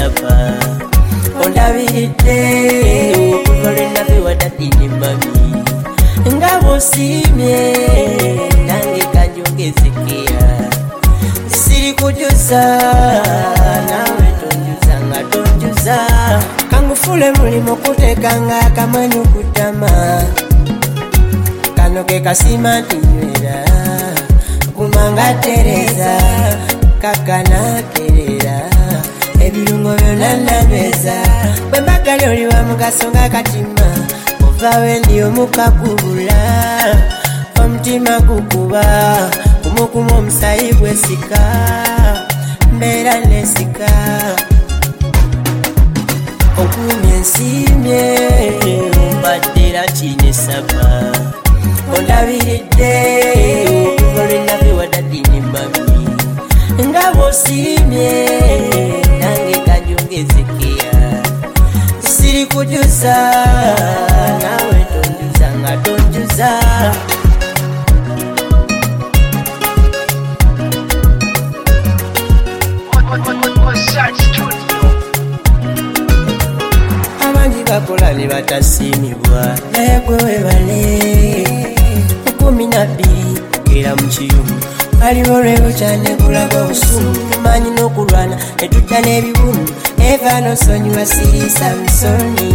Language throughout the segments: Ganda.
sapa ondabiridde okukolera biwa dadi ne mami nga bosimye nange kanjongezekea siri kujuza nawe tonjuza nga tonjuza kangufule mulimo kutekanga kamanyu kutama kano ke kasima tinywera kumanga tereza kakana terera ebirungo byonna nabeza bwe mbagali oliwa mugaso nga katima ovawe ndi omukakubula omutima gukuba kumukuma omusayi gwesika mbeera nesika okumye ensimye mbaddera kinesaba ondabiridde okukolera biwa dadi ne mami nga bosimye nange kanjongezekea siri kujuza nawe tonjuza nga tonjuza abangi bakola ne batasimibwa naye gwe webale 12 era mu kiyumu aliwo olwego cyane kulaga obusumu tumanyi n'okulwana netujja n'ebibumu eva nosonyiwa siri samusoni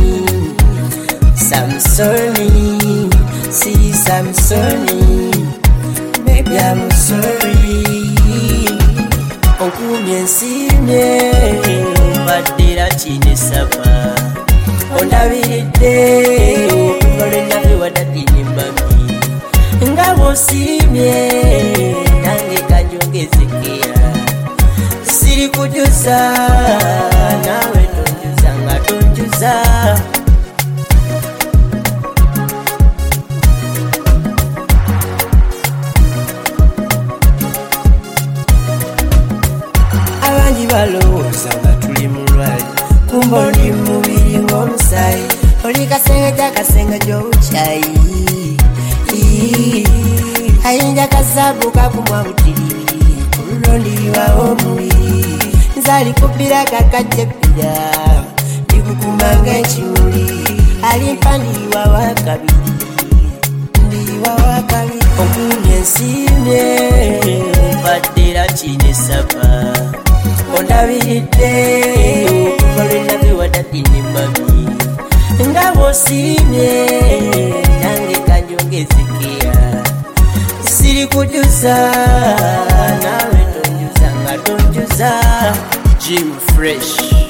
siri samusoni baby I'm sorry onkumye ensimye mbaddera kinesaba ondabiridde okukolera biwa dadi ne mami nga bosimye nange kanjongezekea siri kujuza nawe tonjuza nga tonjuza abangi balowooza nga tuli mulwali kumba oli mubiri ng'omusayi oli kasenge kyakasenga gy'obukyayi ayinja kasabu kakumwa butiribiri kululondiriwawo omubiri nzalikubira kakajjepira ndikukumanga ekimuli alimpa ndiriwa wakabiri okumye ensimye mbaddera kinesaba ondabiridde okukolera biwa dadi ne mami nga bosimye nange kanjongezekea siri kujuza nawe tonjuza nga tonjuza Jim Fresh